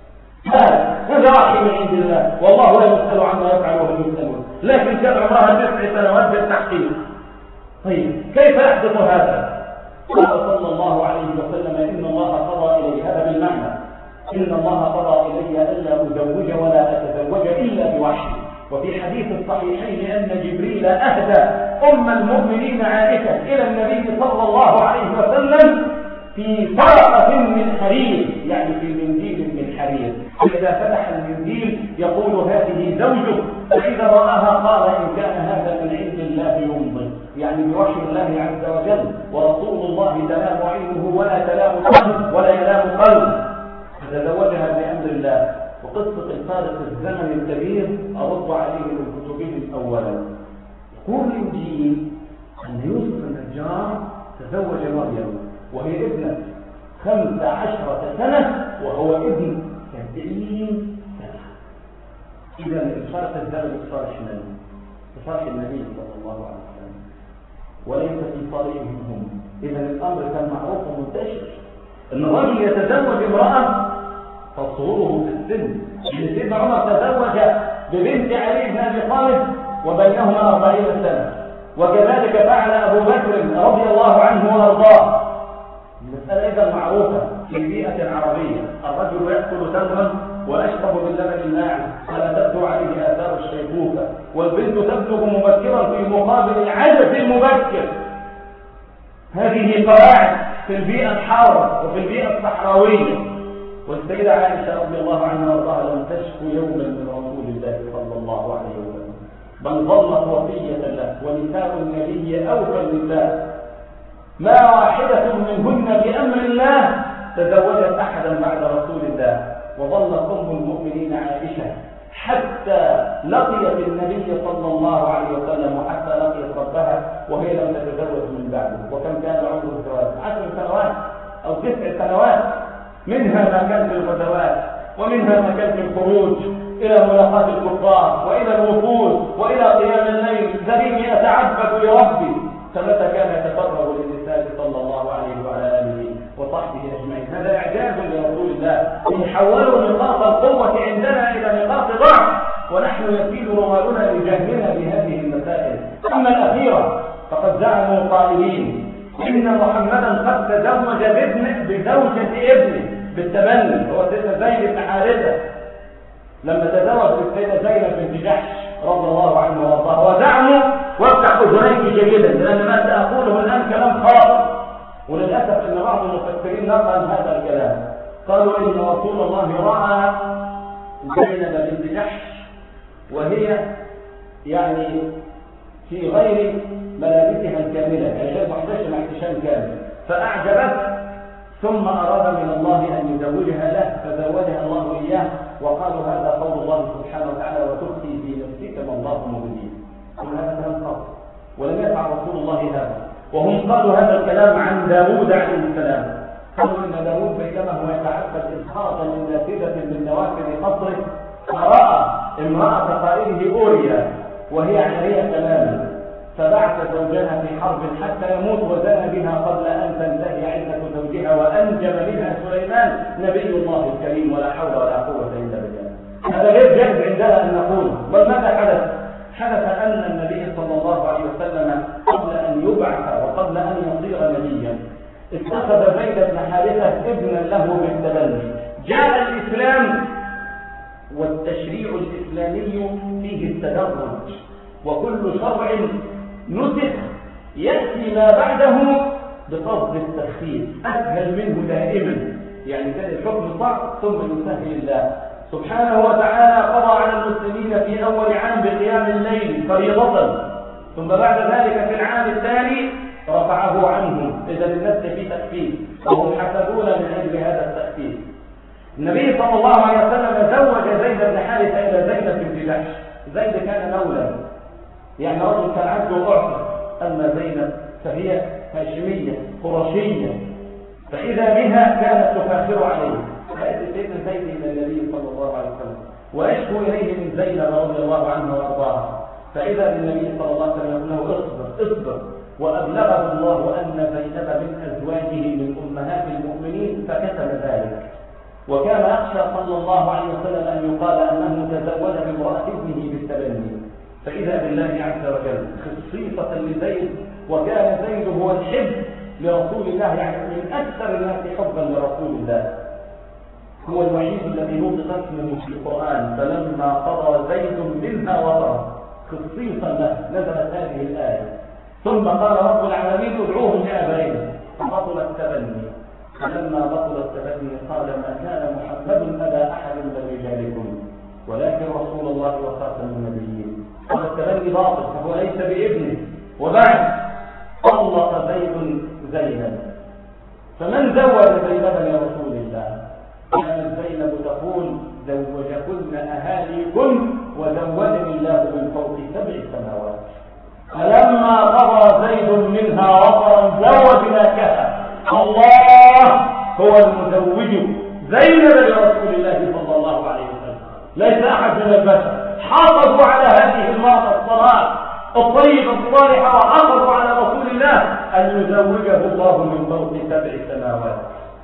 [SPEAKER 2] لا، هذا وحي من عند الله، والله لا يسأل عما يفعل وهم يسألون. لكن كان عمرها تسع سنوات بالتحقيق. طيب كيف يحدث هذا؟ قال صلى الله عليه وسلم إن الله قضى إلي، هذا بالمعنى، إن الله قضى إلي ألا أزوج ولا أتزوج إلا بوحي. وفي حديث الصحيحين أن جبريل أهدى أم المؤمنين عائشة إلى النبي صلى الله عليه وسلم في فرقة من حرير، يعني في منديل من حرير. فإذا فتح المنديل يقول هذه زوجك، فإذا رآها قال إن كان هذا من عند الله يمضي، يعني بوحي الله عز وجل، ورسول الله تلام عينه ولا تلام قلب ولا يلام قلب، فتزوجها بأمر الله. وقصة الفارق الزمن الكبير أرد عليه من كتبهم أولا. يقول الإنجيل أن يوسف النجار تزوج مريم وهي ابنة خمس عشرة سنة وهو ابن سبعين سنة. إذا الفارق الزمن لصالح من؟ لصالح النبي صلى الله عليه وسلم وليس في صالحهم هم. إذا الأمر كان معروف ومنتشر أن الرجل يتزوج امرأة تصوره في السن. سيدنا عمر تزوج ببنت علي بن أبي طالب وبينهما أربعين سنة، وكذلك فعل أبو بكر رضي الله عنه وارضاه. المسألة إذا معروفة في بيئة عربية، الرجل يأكل تمرا ويشرب باللبن الناعم فلا تبدو عليه آثار الشيخوخة، والبنت تبلغ مبكرا في مقابل العجز المبكر. هذه قواعد في البيئة الحارة وفي البيئة الصحراوية. والسيدة عائشة رضي الله عنها وارضاها لم تشكو يوما من رسول الله صلى الله عليه وسلم، بل ظلت وصية له. ونساء النبي أوفى النساء، ما واحدة منهن بأمر الله تزوجت أحدا بعد رسول الله. وظلت أم المؤمنين عائشة حتى لقيت النبي صلى الله عليه وسلم وحتى لقيت ربها وهي لم تتزوج من بعده. وكم كان عمر الزواج؟ عشر سنوات أو تسع سنوات، منها ما كان في الغزوات ومنها ما كان في الخروج إلى ملاقاة الكفار وإلى الوفود وإلى قيام الليل. ذريني أتعبد لربي. فمتى كان يتفرغ للنساء صلى الله عليه وعلى آله وصحبه أجمعين. هذا إعجاز لرسول الله. هم حولوا نقاط القوة عندنا إلى نقاط ضعف، ونحن يزيد روالنا لجهلنا بهذه المسائل. أما الأخيرة فقد زعموا قائلين إن محمدا قد تزوج بابن بزوجة ابنه بالتبني، هو سيدنا زيد بن حارثة لما تزوج بالسيدة زينب بنت جحش رضي الله عنه وارضاه. وزعموا وافتح اذنيك جيدا لأن ما سأقوله الآن كلام خاطئ، وللأسف أن بعض المفسرين نقل هذا الكلام. قالوا إن رسول الله رأى زينب بنت جحش وهي يعني في غير ملابسها الكاملة، يعني غير محتشمة مع احتشام كامل، فأعجبته ثم أراد من الله أن يزوجها له فزوجها الله إياه. وقالوا هذا قول الله سبحانه وتعالى وتخفي في نفسك ما الله مبديه. هذا كلام خاطئ ولم يفعل رسول الله هذا. وهم قالوا هذا الكلام عن داوود عليه السلام، قالوا إن داوود بينما هو يتعبد إسقاطا من نافذة من نوافذ قصره فرأى امرأة قائده أوريا وهي عارية تماما، فبعث زوجها في حرب حتى يموت وزنى بها قبل أن تنتهي عدة زوجها، وأنجب منها سليمان نبي الله الكريم، ولا حول ولا قوة إلا بالله. هذا غير جائز عندنا أن نقول. بل ماذا حدث؟ حدث أن النبي صلى الله عليه وسلم قبل أن يبعث وقبل أن يصير نبيا اتخذ زيد بن حارثة ابنا له بالتبني. جاء الإسلام والتشريع الإسلامي فيه التدرج، وكل شرع نسخ يأتي ما بعده بقصد التخفيف، أسهل منه دائما. يعني كان الحكم صعب ثم يسهل الله سبحانه وتعالى. قضى على المسلمين في أول عام بقيام الليل فريضة، ثم بعد ذلك في العام الثاني رفعه عنهم. إذا الناس في تخفيف وهم حسبون من أجل هذا التخفيف. النبي صلى الله عليه وسلم زوج زيد بن حارثة إلى زينب بنت جحش. زيد كان مولى، يعني رجل كان عنده أعفى، أما زينب فهي هاشمية قرشية، فإذا بها كانت تفاخر عليه. فأتي سيدنا زيد إلى النبي صلى الله عليه وسلم ويشكو إليه من زينب رضي الله عنها وأرضاها، فإذا بالنبي صلى الله عليه وسلم له اصبر اصبر، وأبلغه الله أن زينب من أزواجه من أمهات المؤمنين فكتب ذلك. وكان أخشى صلى الله عليه وسلم أن يقال أنه تزوج بامرأة ابنه بالتبني، فإذا بالله عز وجل خصيصة لزيد. وكان زيد هو الحب لرسول الله، يعني من أكثر الناس حبا لرسول الله، هو الوحيد الذي نطق اسمه في القرآن فلما قضى زيد منها وطرا خصيصا له نزلت هذه الآية. ثم قال رب العالمين ادعوهم لآبائهم فبطل التبني. فلما بطل التبني قال ما كان محمد أبا أحد من رجالكم ولكن رسول الله وخاتم النبيين. قال التبني باطل فهو ليس بابنه. وبعد طلق زيد زينب، فمن زوج زينبا لرسول الله؟ كانت زينب تقول زوجكن أهاليكن وزوجني الله من فوق سبع سماوات. فلما قضى زيد منها وطرا زوجناكها. الله هو المزوج زينب لرسول الله صلى الله عليه وسلم، ليس أحد من البشر. حافظوا على هذه المرأة الصلاة الطيبة الصالحة وحافظوا على رسول الله أن يزوجه الله من فوق سبع سماوات.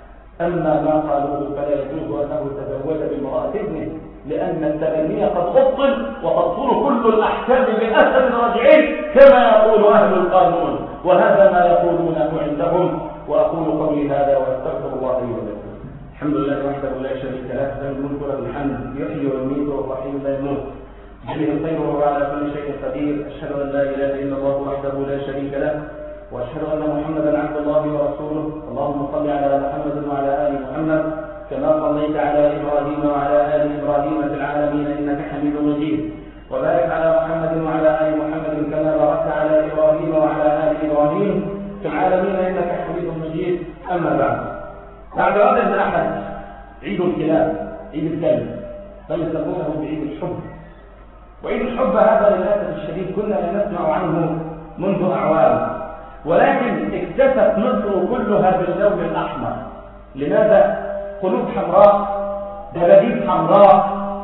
[SPEAKER 2] أما ما قالوه فلا يجوز أنه تزوج بامرأة ابنه، لأن التبني قد أبطل وتبطل كل الأحكام بأسل رجعي كما يقول أهل القانون، وهذا ما يقولونه عندهم. وأقول قولي هذا وأستغفر الله لي ولكم. الحمد لله وحده لا شريك له، له الملك وله الحمد، يحيي ويميت والرحيم لا يموت، بيده الخير وهو على كل شيء قدير. أشهد أن لا إله إلا الله وحده لا شريك له، وأشهد أن محمدا عبد الله ورسوله. اللهم صل على محمد وعلى آل محمد كما صليت على إبراهيم وعلى آل إبراهيم في العالمين إنك حميد مجيد. وبارك على محمد وعلى آل محمد كما باركت على إبراهيم وعلى آل إبراهيم في العالمين إنك حميد مجيد. أما بعد، بعد غد الأحد عيد الكلاب، عيد الكلب، بل يسمونه بعيد الحب. وعيد الحب هذا للأسف الشديد كنا لا نسمع عنه منذ أعوام، ولكن اكتفت مصر كلها باللون الأحمر. لماذا؟ قلوب حمراء، دباديب حمراء،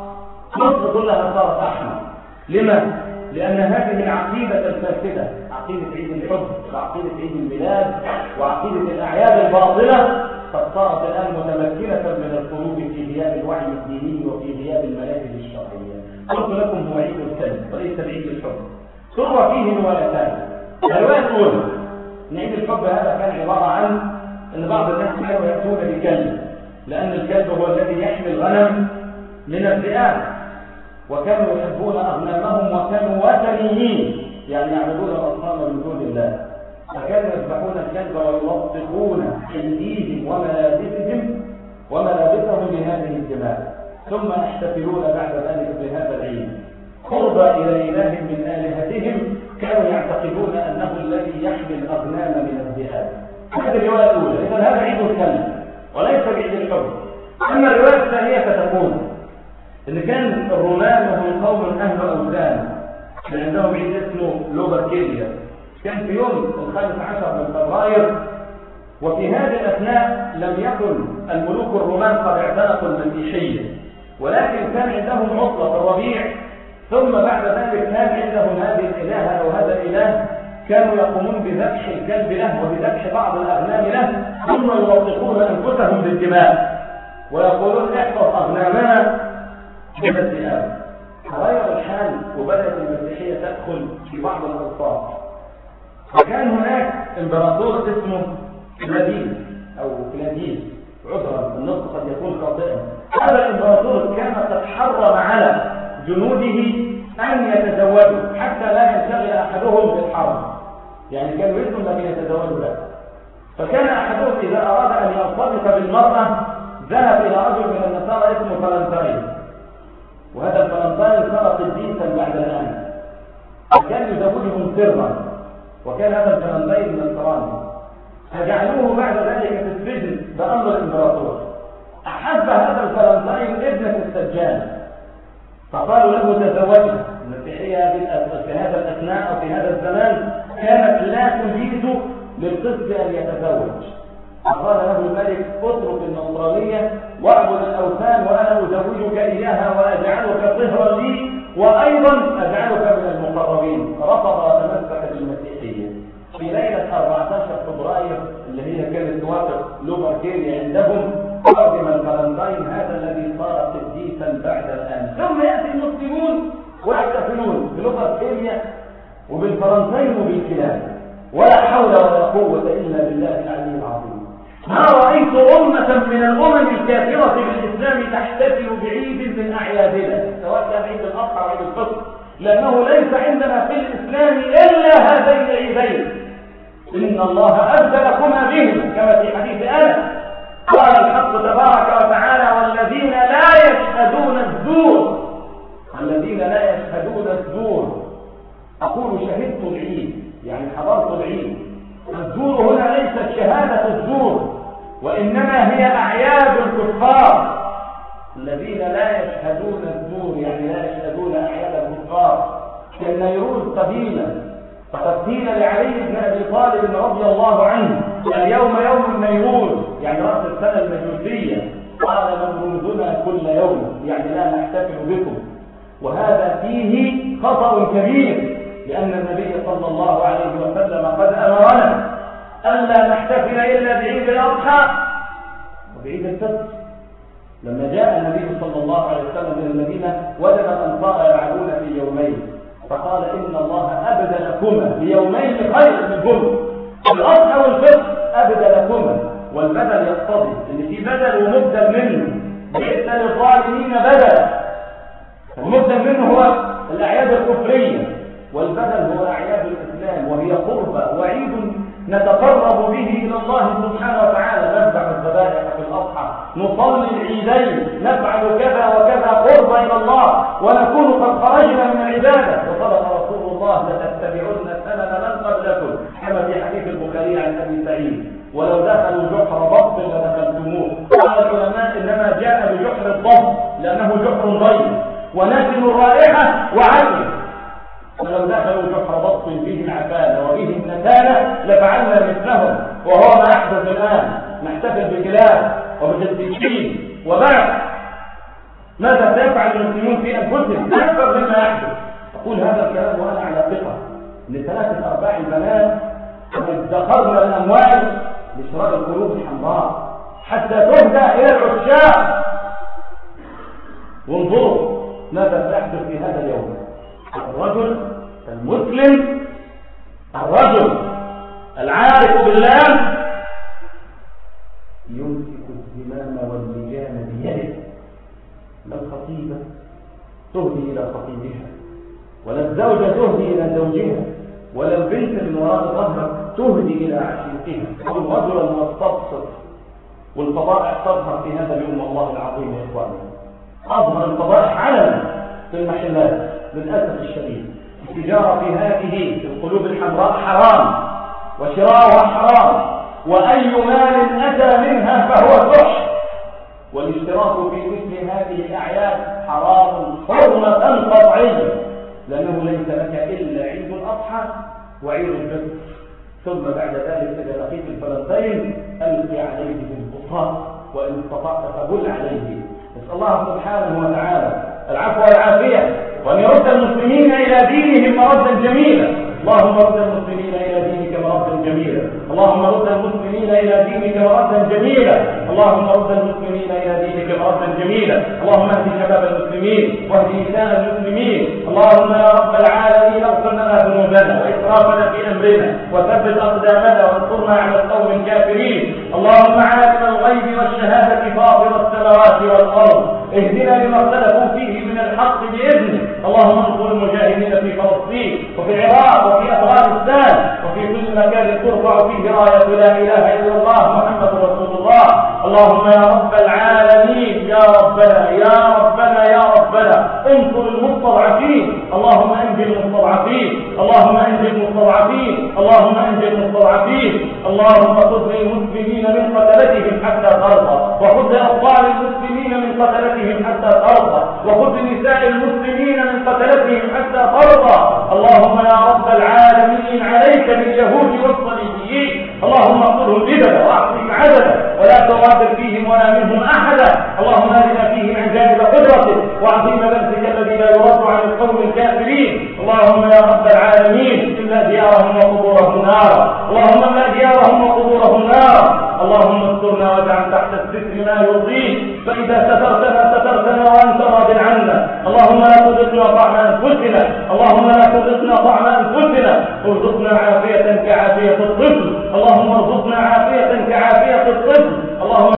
[SPEAKER 2] مصر كلها صارت أحمر. لما؟ لأن هذه العقيدة الفاسدة، عقيدة عيد الحب وعقيدة عيد الميلاد وعقيدة الأعياد الباطلة، قد صارت الآن متمكنة من القلوب في غياب الوعي الديني وفي غياب المناهج الشرعية. قلت لكم هو عيد الكلب وليس بعيد الحب. تروى فيه روايتان. الرواية الأولى أن عيد الحب هذا كان عبارة عن أن بعض الناس كانوا يأتون بكلب، لأن الكلب هو الذي يحمي الغنم من الذئاب، وكانوا يحبون أغنامهم وكانوا وثنيين، يعني يعبدون الأصنام من دون الله، فكانوا يذبحون الكلب ويلطخون أيديهم وملابسهم وملابسهم بهذه الدماء، ثم يحتفلون بعد ذلك بهذا العيد قربا إلى إله من آلهتهم، كانوا يعتقدون أنه الذي يحمي الأغنام من الذئاب. هذه الرواية الأولى. إذا هذا عيد الكلب وليس بعيد الحب. أما الرواية الثانية فتقول إن كان الرومان وهم قوم أهل أوثان، كان عندهم عيد اسمه لوبركيليا، كان في يوم الخامس عشر من فبراير، وفي هذه الأثناء لم يكن الملوك الرومان قد اعتنقوا المسيحية، ولكن كان عندهم عطلة في الربيع، ثم بعد ذلك كان عندهم هذه الإلهة أو هذا الإله، كانوا يقومون بذبح الكلب له وبذبح بعض الأغنام له، ثم يلطخون أنفسهم بالدماء ويقولون احفظ أغنامنا من الذئاب. تغير الحال وبدأت المسيحية تدخل في بعض الأوساط، وكان هناك امبراطور اسمه كلاديس أو كلاديس، عذرا النطق قد يكون خاطئا. هذا الامبراطور كان قد حرم على جنوده أن يتزوجوا حتى لا ينشغل أحدهم بالحرب، يعني كانوا يسموا لم يتزوجوا له. فكان أحدهم إذا أراد أن يرتبط بالمرأة ذهب إلى رجل من النصارى اسمه فلنطين، وهذا الفلنطين صار قديسا بعد الآن، فكان يزوجهم سرا، وكان هذا الفلنطين نصراني، فجعلوه بعد ذلك في السجن بأمر الإمبراطور. أحب هذا الفلنطين ابنة السجان، فقالوا له تزوجها. المسيحية في هذا الأثناء أو في هذا الزمان كانت لا تجيز للقسط أن يتزوج، فقال له الملك اترك النصرانية واعبد الأوثان وأنا أزوجك إياها وأجعلك طهرا لي وأيضا أجعلك من المقربين. رفض وتمسك بالمسيحية. في ليلة أربعة عشر فبراير اللي هي كانت توافق لوبركيليا عندهم، قدم الفلنطين هذا الذي صار قديسا بعد الآن. ثم يأتي المسلمون ويحتفلون بلوبركيليا وبالفلنطين وبالكلاب، ولا حول ولا قوة إلا بالله العلي العظيم. ما رأيت أمة من الأمم الكافرة بالإسلام تحتفل بعيد من أعيادنا، سواء كان عيد الأضحى أو عيد الفطر، لأنه ليس عندنا في الإسلام إلا هذين العيدين. إن الله أبدلكما بهم كما في حديث أنس، قال الحق تبارك وتعالى والذين لا يشهدون الزور، الذين لا يشهدون الزور. أقول شهدت العيد يعني حضرت العيد. الزور هنا ليست شهادة الزور، وإنما هي أعياد الكفار. الذين لا يشهدون الزور يعني لا يشهدون أعياد الكفار كالنيروز قديما. فقد قيل لعلي بن أبي طالب رضي الله عنه اليوم يوم النيروز يعني رأس السنة المجوسية، قال نبرزنا كل يوم يعني لا نحتفل بكم. وهذا فيه خطأ كبير، لأن النبي صلى الله عليه وسلم قد أمرنا ألا نحتفل إلا بعيد الأضحى وبعيد الفطر. لما جاء النبي صلى الله عليه وسلم من المدينة وجد الأنصار يلعبون في يومين، فقال إن الله أبدلكما بيومين خير منهم، الأضحى والفطر أبدلكما. والبدل يقتضي إن في بدل ومبدل منه، بئس للظالمين بدلا. المبدل منه هو الأعياد الكفرية، والبدل هو أعياد الإسلام، وهي قربة وعيد نتقرب به إلى الله سبحانه وتعالى. نذبح الذبائح في الأضحى، نصلي العيدين، نفعل كذا وكذا قربة إلى الله، ونكون قد خرجنا من العبادة. وصدق رسول الله لتتبعن سنن من قبلكم كما في حديث البخاري عن أبي سعيد ولو دخلوا جحر ضب لدخلتموه. قال العلماء إنما جاء بجحر الضب لأنه جحر ضيق وناتن الرائحة وعين، ولو دخلوا جحر بط فيه العفانة وفيه النتانة لفعلنا مثلهم. وهو ما يحدث الآن، نحتفل بكلاب وبجسدين وبعض. ماذا سيفعل المسلمون في أنفسهم أكثر مما يحدث؟ أقول هذا الكلام وأنا على ثقة لثلاثة أرباع البنات قد ادخرنا الأموال لشراء القلوب الحمراء حتى تهدى إلى العشاق. وانظروا ماذا سيحدث في هذا اليوم. الرجل المسلم، الرجل العارف بالله يمسك الزمام واللجام بيده. لا الخطيبة تهدي إلى خطيبها، ولا الزوجة تهدي إلى زوجها، ولا البنت من وراء ظهرك تهدي إلى عشيقها، أو الرجل المستبصر. والفضائح تظهر في هذا اليوم والله العظيم يا إخواني. أظهر الفضائح علنا في المحلات للأسف الشديد. التجارة في هذه في القلوب الحمراء حرام، وشراؤها حرام، وأي مال أتى منها فهو فحش. والاشتراك في مثل هذه الأعياد حرام حرمة قطعية، لأنه ليس لك إلا عيد الأضحى وعيد الفطر، ثم بعد ذلك إذا لقيت الفلنطين ألقي عليه بالبساط، وإن استطعت فبل عليه. نسأل الله سبحانه وتعالى العفو والعافية، وأن يرد المسلمين إلى دينهم مردا جميلا. اللهم رد المسلمين إلى دينك مردا جميلا، اللهم رد المسلمين إلى دينك مردا جميلا، اللهم رد المسلمين إلى دينك مردا جميلا. اللهم اهد شباب المسلمين واهد نساء المسلمين. اللهم يا رب العالمين اغفر لنا ذنوبنا وإسرافنا في أمرنا، وثبت أقدامنا وانصرنا على القوم الكافرين. اللهم عالم الغيب والشهادة فاطر السماوات والأرض، اهدنا لما اختلفوا فيه من الحق بإذنك. اللهم انصر المجاهدين في فلسطين وفي العراق وفي أفغانستان وفي كل مكان ترفع فيه راية لا إله إلا الله محمد رسول الله. اللهم يا رب العالمين يا ربنا يا ربنا يا ربنا انصر المستضعفين. اللهم انجي المستضعفين، اللهم انجي المستضعفين، اللهم انجي المستضعفين. اللهم خذ المسلمين من قتلتهم حتى ترضى، وخذ أطفال المسلمين من قتلتهم حتى ترضى، وخذ نساء المسلمين من قتلتهم حتى ترضى. اللهم يا رب العالمين عليك باليهود والصليبيين، اللهم اقتلهم بدلا واعطهم عددا، ولا تغادر فيهم ولا منهم احدا. اللهم ارنا فيهم عجائب قدرتك وعظيم بأسك الذي لا يرد عن القوم الكافرين. اللهم يا رب العالمين املا ديارهم وقبورهم نارا، اللهم املا ديارهم وقبورهم نارا. اللهم استرنا واجعل تحت الستر ما يرضيك، فاذا سترتنا سترتنا وانت راض عنا. اللهم لا تذقنا طعم انفسنا، اللهم لا تذقنا طعم انفسنا، ارزقنا عافيه كعافيه الطفل، اللهم ارزقنا عافيه كعافيه الطفل. اللهم